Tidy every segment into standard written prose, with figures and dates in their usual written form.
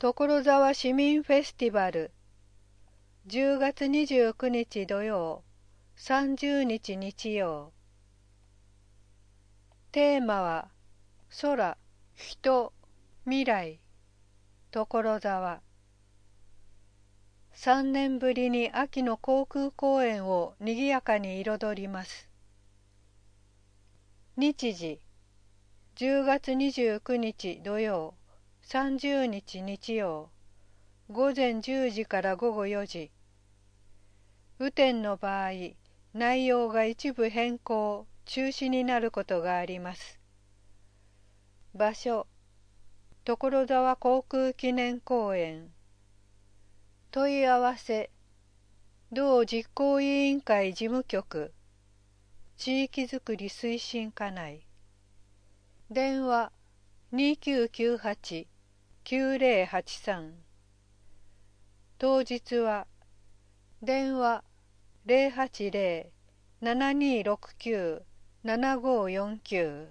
所沢市民フェスティバル10月29日土曜30日日曜。テーマは空、人、未来、所沢。3年ぶりに秋の航空公園をにぎやかに彩ります。日時10月29日土曜30日日曜午前10時から午後4時。雨天の場合、内容が一部変更、中止になることがあります。場所、所沢航空記念公園。問い合わせ、同実行委員会事務局、地域づくり推進課内。電話2998-9083。当日は電話080-7269-7549。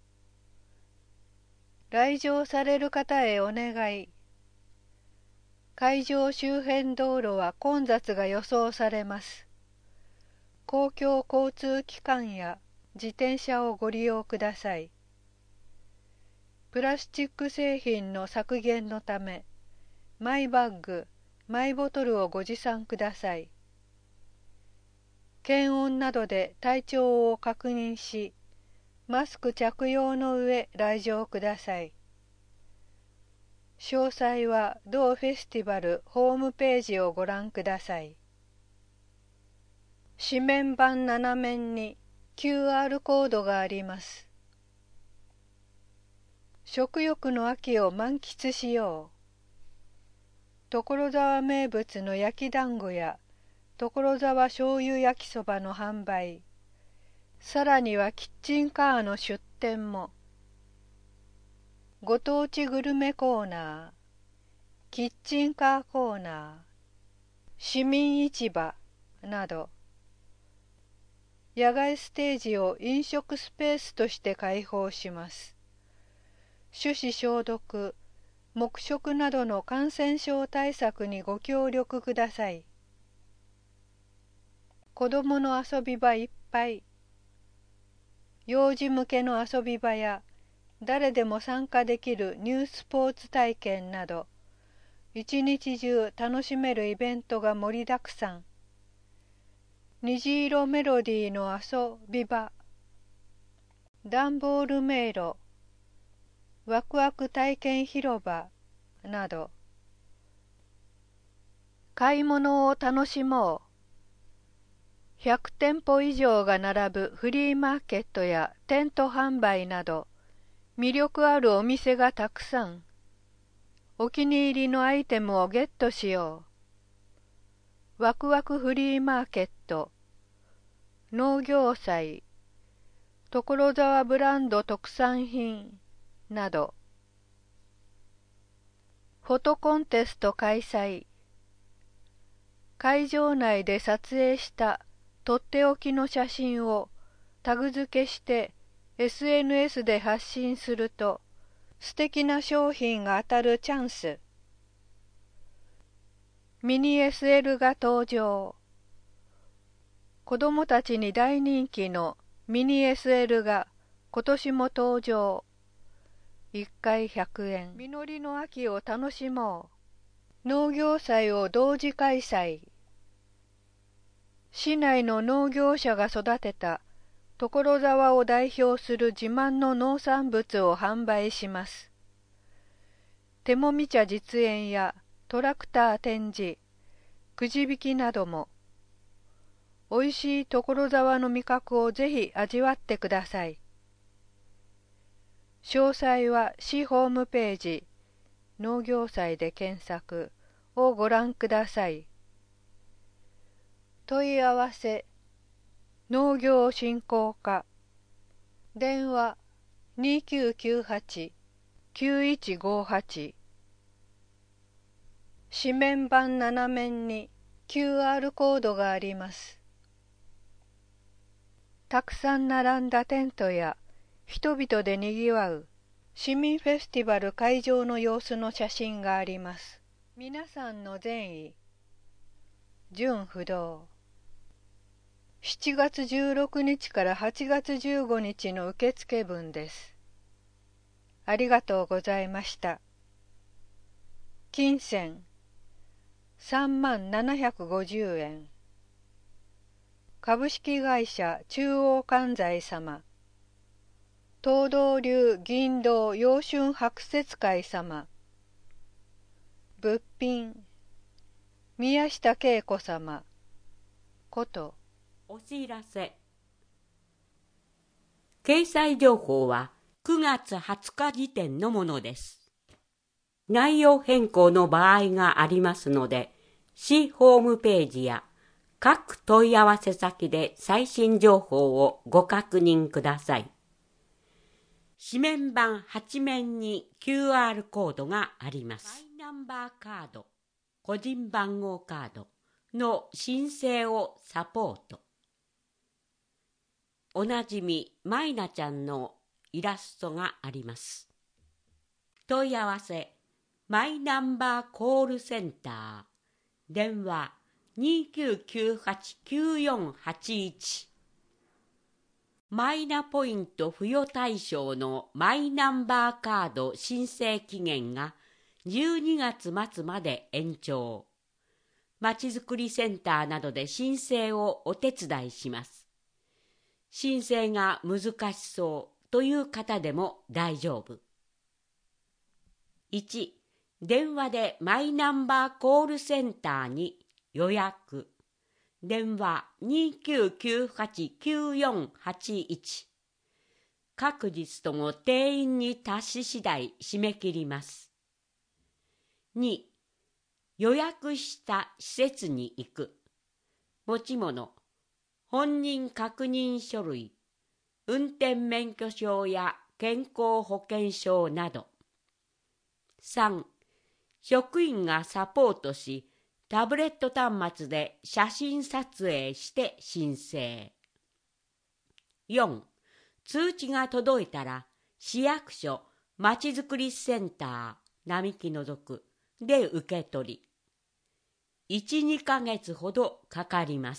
来場される方へお願い。会場周辺道路は混雑が予想されます。公共交通機関や自転車をご利用ください。プラスチック製品の削減のため、マイバッグ、マイボトルをご持参ください。検温などで体調を確認し、マスク着用の上来場ください。詳細は同フェスティバルホームページをご覧ください。紙面板7面に QR コードがあります。食欲の秋を満喫しよう。所沢名物の焼き団子や所沢醤油焼きそばの販売、さらにはキッチンカーの出店も。ご当地グルメコーナー、キッチンカーコーナー、市民市場など、野外ステージを飲食スペースとして開放します。手指消毒、黙食などの感染症対策にご協力ください。子どもの遊び場いっぱい。幼児向けの遊び場や誰でも参加できるニュースポーツ体験など、一日中楽しめるイベントが盛りだくさん。虹色メロディーの遊び場、段ボール迷路、ワクワク体験広場など。買い物を楽しもう。100店舗以上が並ぶフリーマーケットやテント販売など、魅力あるお店がたくさん。お気に入りのアイテムをゲットしよう。ワクワクフリーマーケット、農業祭、所沢ブランド特産品など。フォトコンテスト開催。会場内で撮影したとっておきの写真をタグ付けして SNS で発信すると素敵な商品が当たるチャンス。ミニ SL が登場。子どもたちに大人気のミニ SL が今年も登場。1回100円。実りの秋を楽しもう。農業祭を同時開催。市内の農業者が育てた所沢を代表する自慢の農産物を販売します。手もみ茶実演やトラクター展示、くじ引きなども。おいしい所沢の味覚をぜひ味わってください。詳細は市ホームページ、農業祭で検索をご覧ください。問い合わせ、農業振興課、電話2998-9158。紙面板7面に QR コードがあります。たくさん並んだテントや人々でにぎわう市民フェスティバル会場の様子の写真があります。皆さんの善意、純不動。7月16日から8月15日の受付分です。ありがとうございました。金銭3750円。株式会社中央関西様。東道流銀道陽春白雪会様。物品宮下恵子様ことお知らせ。掲載情報は9月20日時点のものです。内容変更の場合がありますので、市ホームページや各問い合わせ先で最新情報をご確認ください。紙面版8面に QR コードがあります。マイナンバーカード、個人番号カードの申請をサポート。おなじみマイナちゃんのイラストがあります。問い合わせマイナンバーコールセンター、電話 2998-9481。マイナポイント付与対象のマイナンバーカード申請期限が12月末まで延長。まちづくりセンターなどで申請をお手伝いします。申請が難しそうという方でも大丈夫。1、電話でマイナンバーコールセンターに予約。電話 2998-9481。確実とも定員に達し次第締め切ります。2、予約した施設に行く。持ち物、本人確認書類、運転免許証や健康保険証など。3、職員がサポートし、タブレット端末で写真撮影して申請。4、通知が届いたら、市役所まちづくりセンター並木の属で受け取り。1、2ヶ月ほどかかります。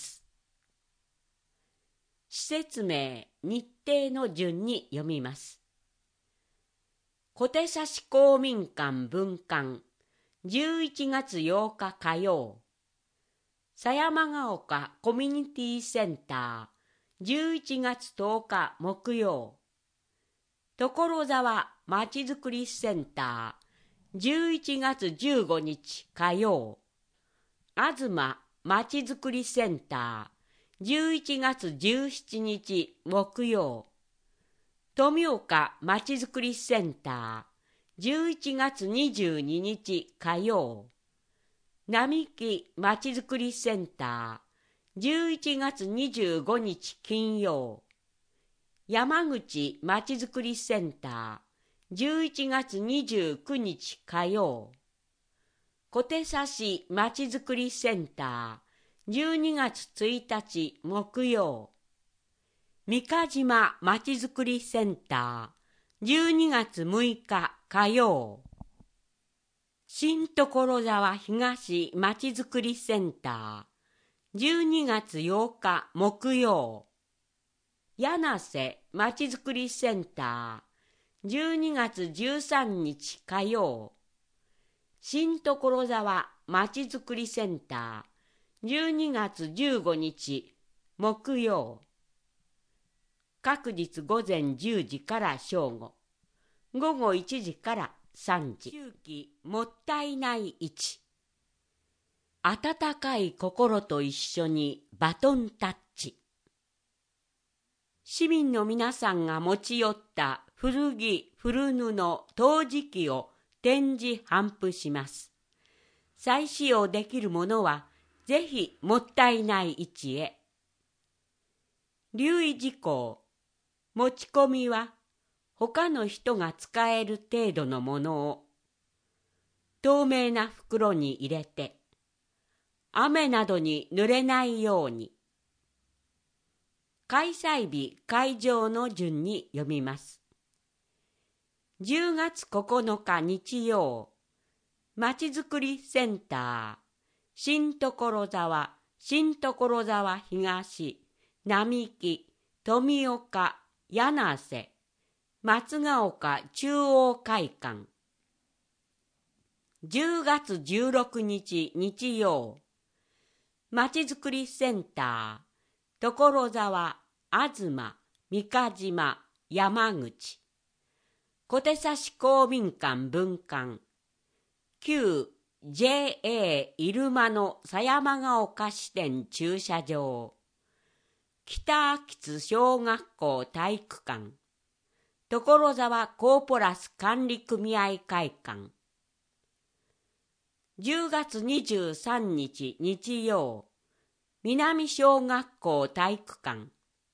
施設名、日程の順に読みます。小手指公民館分館、11月8日火曜。狭山ヶ丘コミュニティセンター、11月10日木曜。所沢まちづくりセンター、11月15日火曜。東まちづくりセンター、11月17日木曜。富岡まちづくりセンター、11月22日火曜。並木まちづくりセンター、11月25日金曜。山口まちづくりセンター、11月29日火曜。小手指まちづくりセンター、12月1日木曜。三ヶ島まちづくりセンター、12月6日火曜。新所沢東まちづくりセンター、12月8日木曜。柳瀬まちづくりセンター、12月13日火曜。新所沢まちづくりセンター、12月15日木曜。各日午前10時から正午、午後1時から3時。秋季もったいない市。温かい心と一緒にバトンタッチ。市民の皆さんが持ち寄った古着、古布、陶磁器を展示頒布します。再使用できるものはぜひもったいない市へ。留意事項。持ち込みは他の人が使える程度のものを透明な袋に入れて、雨などに濡れないように。開催日、会場の順に読みます。 10月9日日曜、まちづくりセンター、新所沢、新所沢東、並木、富岡、柳瀬、松ヶ丘中央会館。10月16日日曜、まちづくりセンター、所沢、東、三ヶ島、山口、小手指公民館分館、旧 JA 入間の狭山ヶ丘支店駐車場、北秋津小学校体育館、所沢コーポラス管理組合会館。10月23日日曜、南小学校体育館。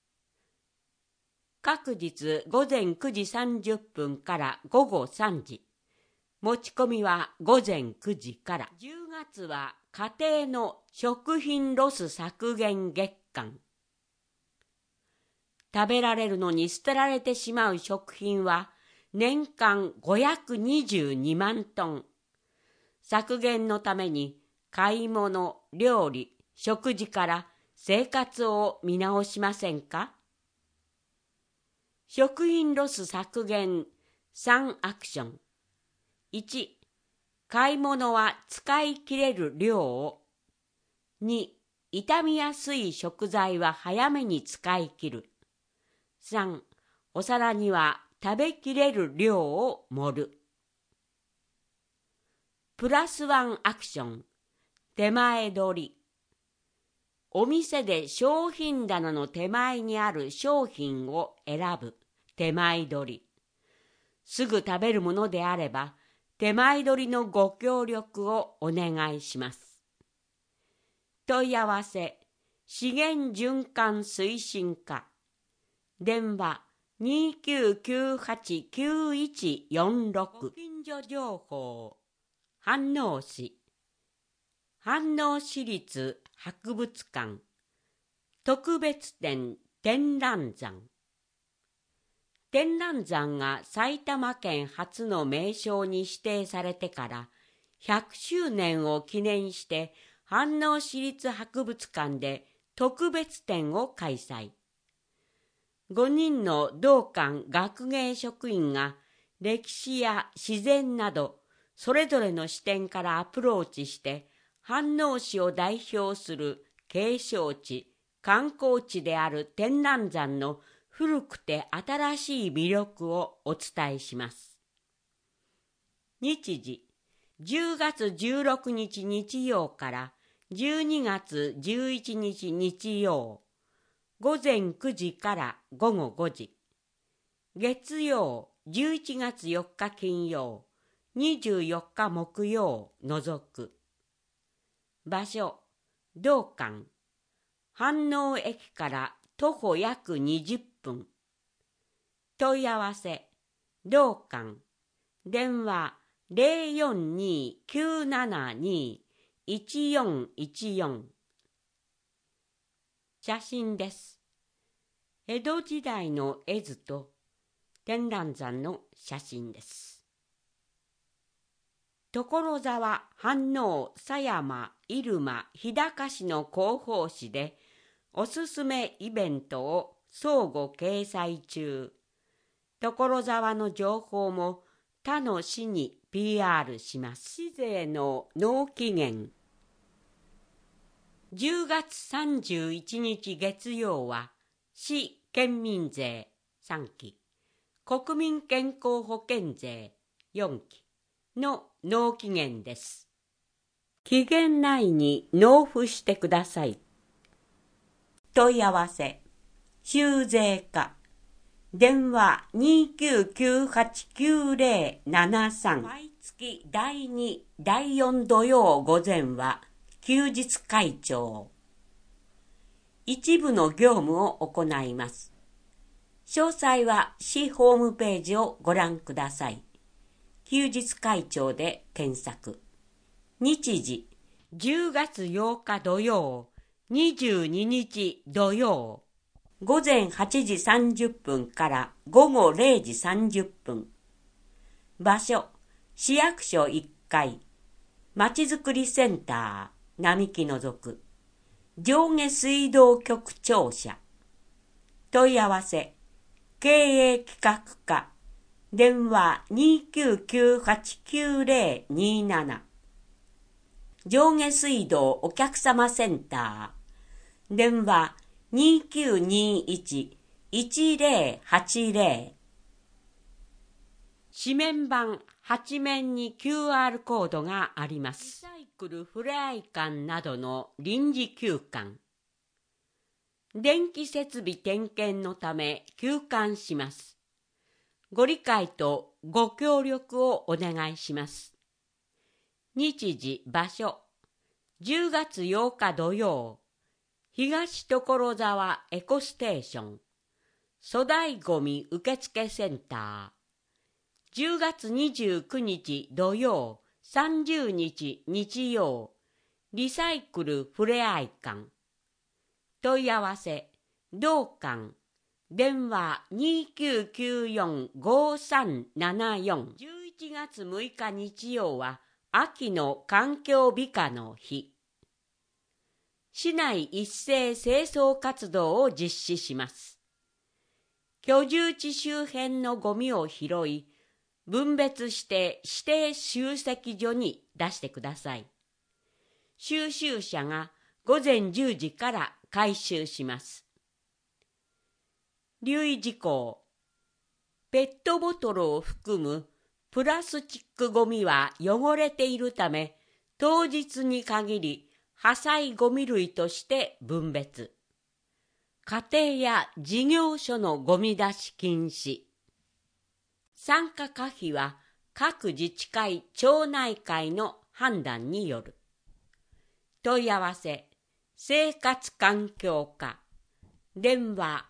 各日午前9時30分から午後3時。持ち込みは午前9時から。10月は家庭の食品ロス削減月間。食べられるのに捨てられてしまう食品は年間522万トン。削減のために買い物、料理、食事から生活を見直しませんか？食品ロス削減3アクション。1、買い物は使い切れる量を。2、傷みやすい食材は早めに使い切る。3、お皿には食べきれる量を盛る。プラスワンアクション、手前取り。お店で商品棚の手前にある商品を選ぶ。手前取り。すぐ食べるものであれば、手前取りのご協力をお願いします。問い合わせ、資源循環推進課。電話、2998-9146。ご近所情報、飯能市。飯能市立博物館。特別展、天覧山。天覧山が埼玉県初の名勝に指定されてから100周年を記念して飯能市立博物館で特別展を開催。5人の同館学芸職員が歴史や自然などそれぞれの視点からアプローチして飯能市を代表する景勝地、観光地である天覧山の古くて新しい魅力をお伝えします。日時、10月16日日曜から12月11日日曜、午前9時から午後5時。月曜、11月4日金曜、24日木曜除く。場所、同館。飯能駅から徒歩約20分。問い合わせ、同館。電話、042-972-1414。写真です。江戸時代の絵図と天覧山の写真です。所沢、飯能、狭山、入間、日高市の広報誌でおすすめイベントを相互掲載中。所沢の情報も他の市に PR します。市税の納期限。10月31日月曜は市県民税3期、国民健康保険税4期の納期限です。期限内に納付してください。問い合わせ、修税課。電話2998-9073。毎月第2、第4土曜午前は休日会長。一部の業務を行います。詳細は市ホームページをご覧ください。休日会長で検索。日時、10月8日土曜、22日土曜。午前8時30分から午後0時30分。 場所、市役所1階、まちづくりセンター、並木の属、上下水道局庁舎。問い合わせ、経営企画課、電話29989027。上下水道お客様センター、電話2921-1080。紙面板8面に QR コードがあります。リサイクルふれあい館などの臨時休館。電気設備点検のため休館します。ご理解とご協力をお願いします。日時、場所、10月8日土曜、東所沢エコステーション、粗大ごみ受付センター、10月29日土曜、30日日曜、リサイクルふれあい館。問い合わせ、同館、電話2994-5374。11月6日日曜は秋の環境美化の日。市内一斉清掃活動を実施します。居住地周辺のゴミを拾い、分別して指定集積所に出してください。収集車が午前10時から回収します。留意事項。ペットボトルを含むプラスチックごみは汚れているため、当日に限り破砕ごみ類として分別。家庭や事業所のごみ出し禁止。参加可否は各自治会・町内会の判断による。問い合わせ、生活環境課、電話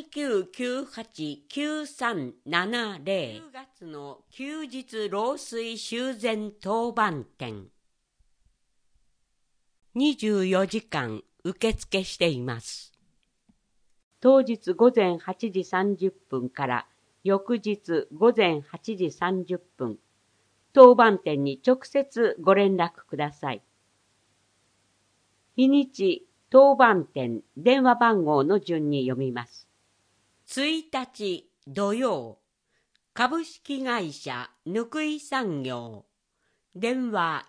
2998-9370。10月の休日漏水修繕当番店。24時間受付しています。当日午前8時30分から翌日午前8時30分、当番店に直接ご連絡ください。日にち、当番店、電話番号の順に読みます。1日土曜、株式会社ぬくい産業、電話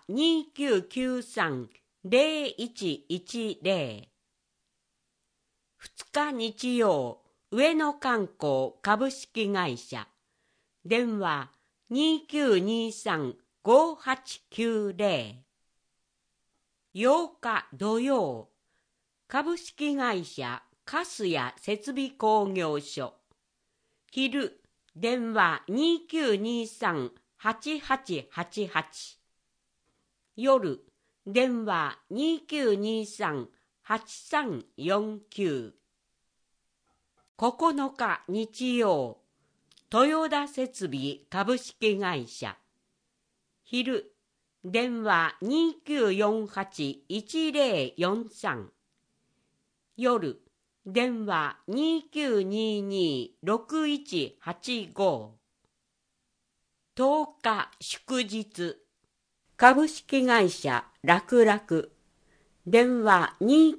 2993-0110。2日日曜、上野観光株式会社、電話2923-5890。8日土曜、株式会社粕谷設備工業所、昼、電話2923-8888。夜、電話2923-8349。9日日曜、豊田設備株式会社、昼、電話2948-1043。夜、電話2922-6185。10日祝日、株式会社楽々、電話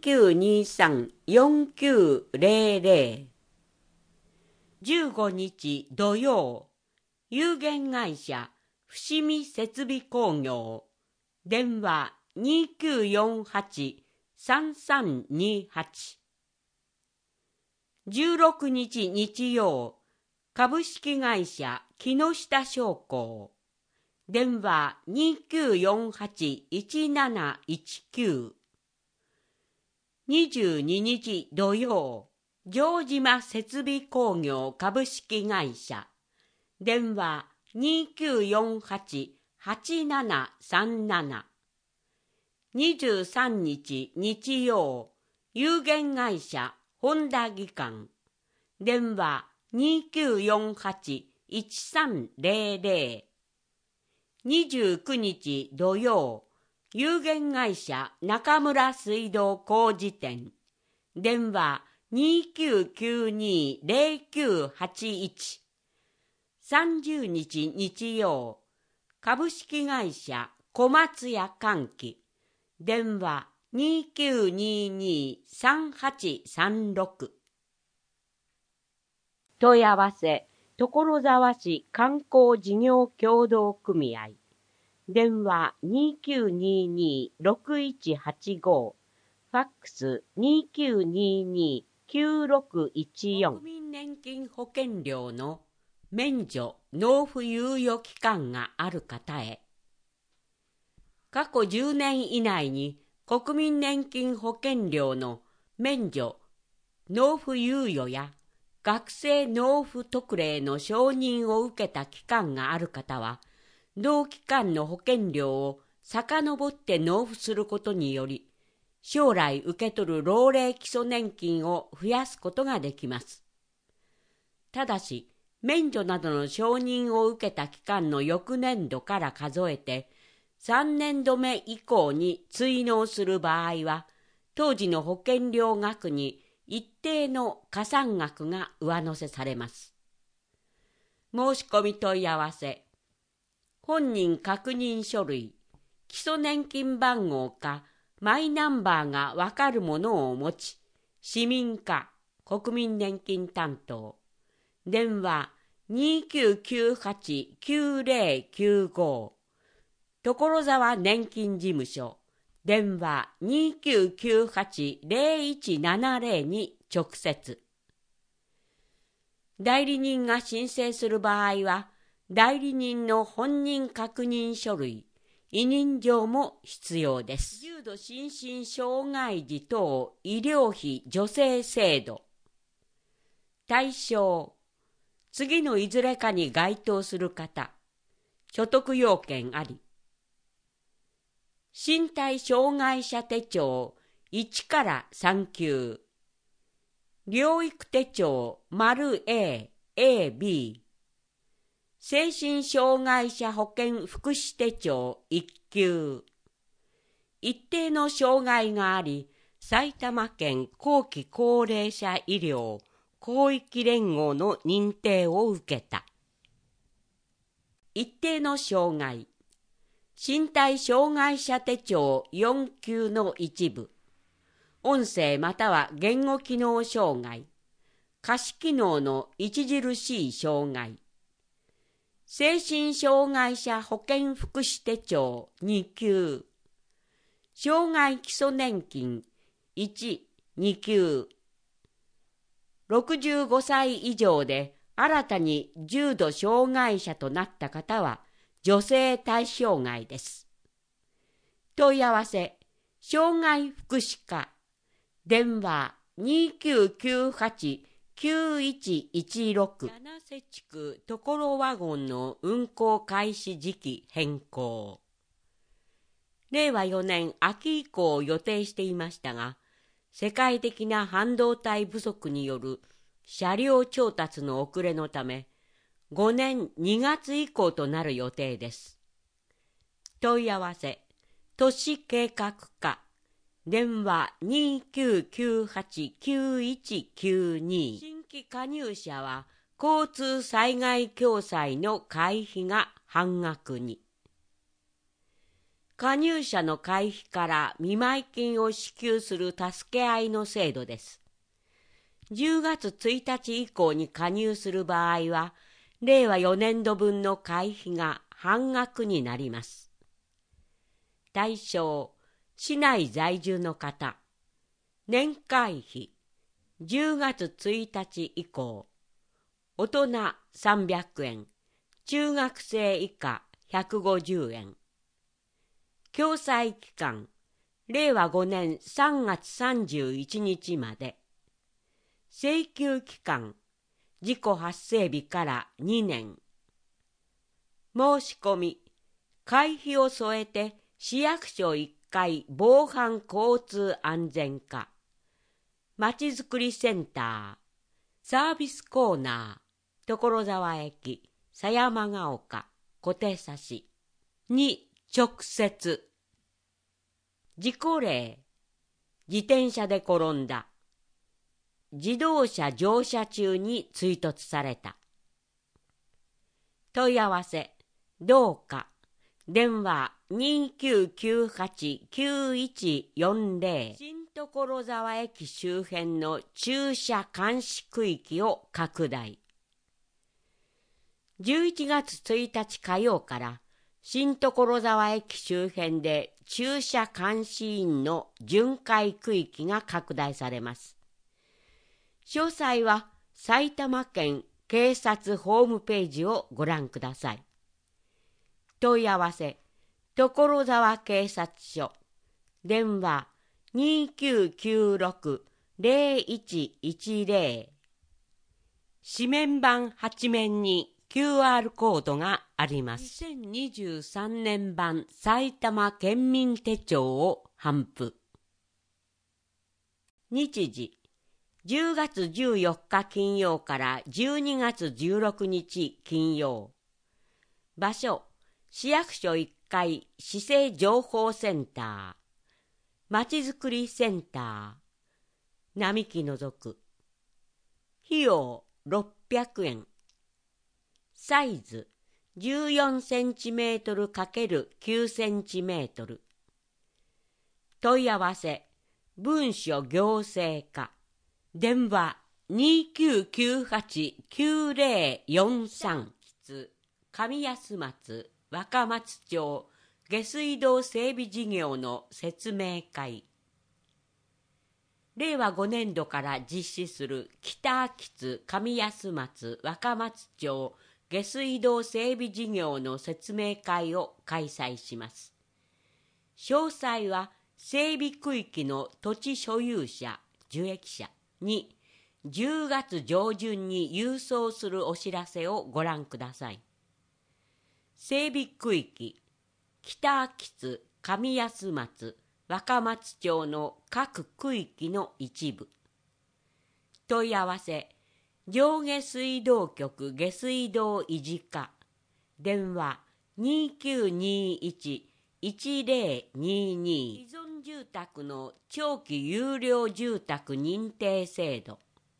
2923-4900。15日土曜、有限会社伏見設備工業、電話2948-3328。16日日曜、株式会社木下商工、電話2948-1719。22日土曜、城島設備工業株式会社、電話2948-8737。23日日曜、有限会社本田技館、電話2948-1300。29日土曜、有限会社中村水道工事店、電話2992-0981。 30日日曜、株式会社小松屋歓喜、電話2922-3836。問い合わせ、所沢市観光事業協同組合、電話2922-6185、ファックス2922-9614。国民年金保険料の免除納付猶予期間がある方へ。過去10年以内に国民年金保険料の免除納付猶予や学生納付特例の承認を受けた期間がある方は、同期間の保険料を遡って納付することにより、将来受け取る老齢基礎年金を増やすことができます。ただし、免除などの承認を受けた期間の翌年度から数えて、3年度目以降に追納する場合は、当時の保険料額に一定の加算額が上乗せされます。申し込み問い合わせ。本人確認書類、基礎年金番号かマイナンバーがわかるものを持ち、市民課国民年金担当、電話2998-9095、所沢年金事務所、電話2998-0170に直接。代理人が申請する場合は、代理人の本人確認書類、委任状も必要です。重度心身障害児等医療費助成制度。対象、次のいずれかに該当する方、所得要件あり。身体障害者手帳1から3級、療育手帳丸 A、A、B、精神障害者保険福祉手帳1級、一定の障害があり、埼玉県後期高齢者医療広域連合の認定を受けた。一定の障害、身体障害者手帳4級の一部、音声または言語機能障害、下肢機能の著しい障害、精神障害者保険福祉手帳2級、障害基礎年金1、2級、65歳以上で新たに重度障害者となった方は助成対象外です。問い合わせ、障害福祉課、電話2998-9116。柳瀬地区所ワゴンの運行開始時期変更。令和4年秋以降を予定していましたが、世界的な半導体不足による車両調達の遅れのため、5年2月以降となる予定です。問い合わせ、都市計画課、電話2998-9192。新規加入者は交通災害共済の会費が半額に。加入者の会費から見舞金を支給する助け合いの制度です。10月1日以降に加入する場合は、令和4年度分の会費が半額になります。対象、市内在住の方、年会費、10月1日以降、大人300円、中学生以下150円。共済期間、令和5年3月31日まで。請求期間、事故発生日から2年。申し込み、会費を添えて市役所1階防犯交通安全課、まちづくりセンター、サービスコーナー、所沢駅、狭山ヶ丘、小手指に直接。事故例、自転車で転んだ。自動車乗車中に追突された。 問い合わせどうか。電話2998-9140。新所沢駅周辺の駐車監視区域を拡大。11月1日火曜から新所沢駅周辺で駐車監視員の巡回区域が拡大されます。詳細は埼玉県警察ホームページをご覧ください。問い合わせ所沢警察署。電話2996-0110。紙面版8面に QR コードがあります。2023年版埼玉県民手帳を頒布。日時10月14日金曜から12月16日金曜。場所市役所1階市政情報センター、まちづくりセンター、並木の属。費用600円。サイズ14センチメートル ×9 センチメートル。問い合わせ文書行政課。電話2998-9043。上安松若松町下水道整備事業の説明会。令和5年度から実施する北秋津上安松若松町下水道整備事業の説明会を開催します。詳細は整備区域の土地所有者・受益者に10月上旬に郵送するお知らせをご覧ください。整備区域北秋津上安松若松町の各区域の一部。問い合わせ上下水道局下水道維持課。電話2921-1022。既存住宅の長期有料住宅認定制度。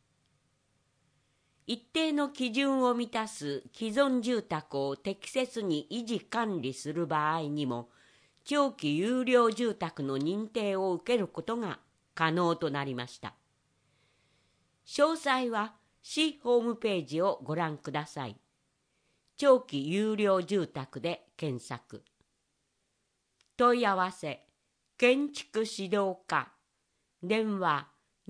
一定の基準を満たす既存住宅を適切に維持管理する場合にも、長期有料住宅の認定を受けることが可能となりました。詳細は市ホームページをご覧ください。長期有料住宅で検索。問い合わせ建築指導課。電話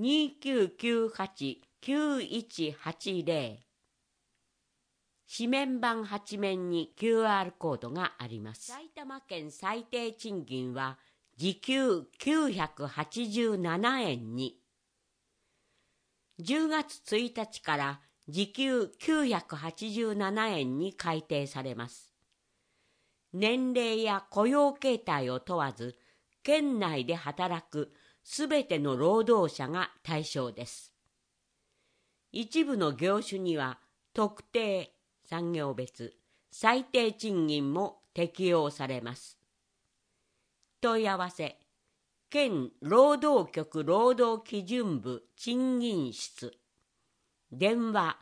2998-9180。紙面版8面に QR コードがあります。埼玉県最低賃金は時給987円に。10月1日から時給987円に改定されます。年齢や雇用形態を問わず、県内で働くすべての労働者が対象です。一部の業種には特定産業別最低賃金も適用されます。問い合わせ県労働局労働基準部賃金室。電話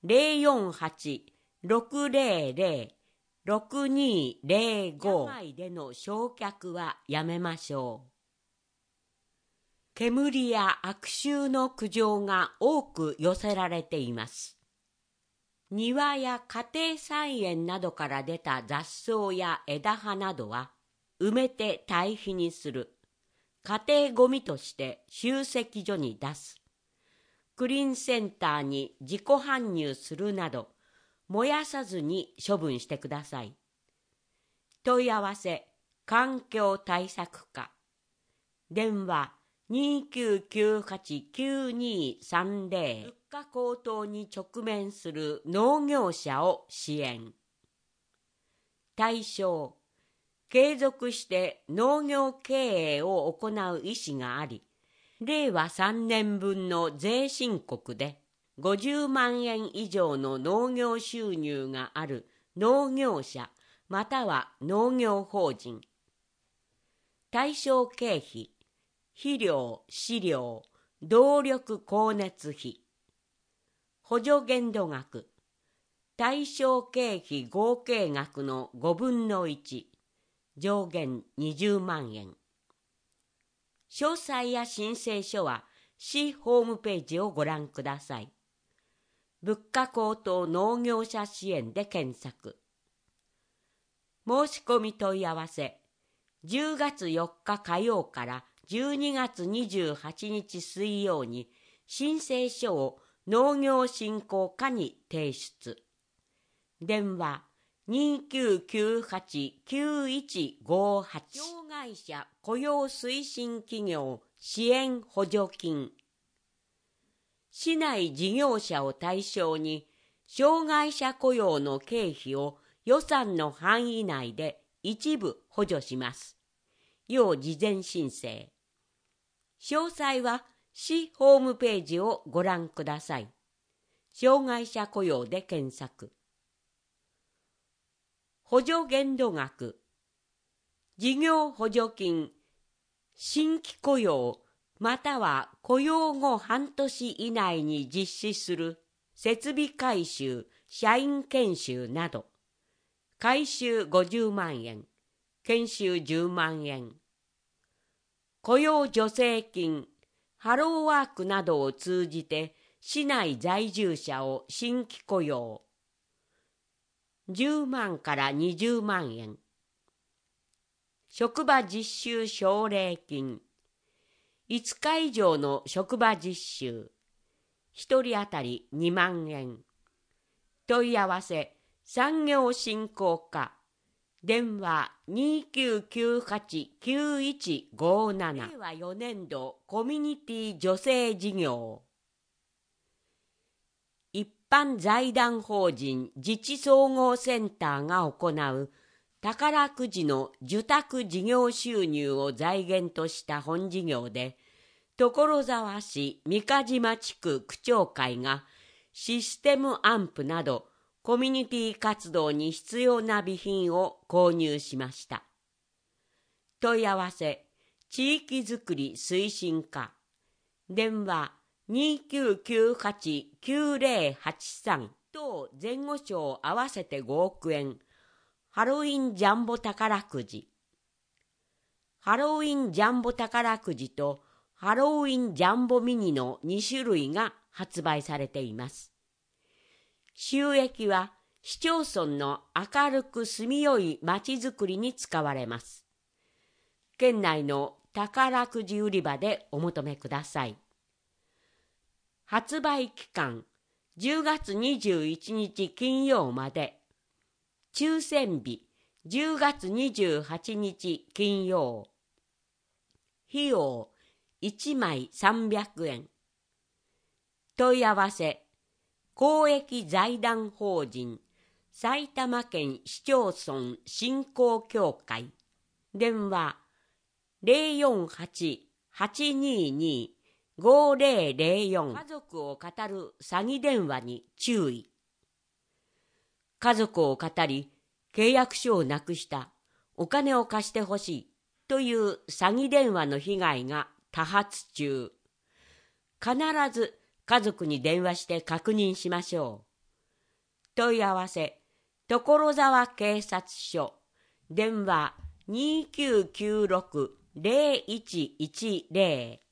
048-600-6205。病での焼却はやめましょう。煙や悪臭の苦情が多く寄せられています。庭や家庭菜園などから出た雑草や枝葉などは埋めて堆肥にする。家庭ごみとして集積所に出す。クリーンセンターに自己搬入するなど、燃やさずに処分してください。問い合わせ環境対策課。電話2998-9230。物価高騰に直面する農業者を支援。対象継続して農業経営を行う意思があり、令和3年分の税申告で50万円以上の農業収入がある農業者または農業法人。対象経費肥料・飼料・動力光熱費。補助限度額対象経費合計額の5分の1、上限20万円。詳細や申請書は市ホームページをご覧ください。物価高騰農業者支援で検索。申し込み問い合わせ、10月4日火曜から12月28日水曜に申請書を農業振興課に提出。電話2998-9158。障害者雇用推進企業支援補助金。市内事業者を対象に障害者雇用の経費を予算の範囲内で一部補助します。要事前申請。詳細は市ホームページをご覧ください。障害者雇用で検索。補助限度額。事業補助金、新規雇用または雇用後半年以内に実施する設備改修、社員研修など。改修50万円、研修10万円。雇用助成金、ハローワークなどを通じて市内在住者を新規雇用。10万から20万円。職場実習奨励金。5日以上の職場実習。1人当たり2万円。問い合わせ、産業振興課。電話2998-9157。令和4年度コミュニティ助成事業。一般財団法人自治総合センターが行う宝くじの受託事業収入を財源とした本事業で、所沢市三ヶ島地区区長会がシステムアンプなどコミュニティ活動に必要な備品を購入しました。問い合わせ、地域づくり推進課。電話2998-9083。等前後賞合わせて5億円。ハロウィンジャンボ宝くじ。ハロウィンジャンボ宝くじとハロウィンジャンボミニの2種類が発売されています。収益は市町村の明るく住みよいまちづくりに使われます。県内の宝くじ売り場でお求めください。発売期間10月21日金曜まで。抽選日10月28日金曜。費用1枚300円。問い合わせ、公益財団法人埼玉県市町村振興協会。電話048-822-5004。家族を語る詐欺電話に注意。家族を語り、契約書をなくした、お金を貸してほしいという詐欺電話の被害が多発中。必ず家族に電話して確認しましょう。問い合わせ、所沢警察署。電話2996-0110。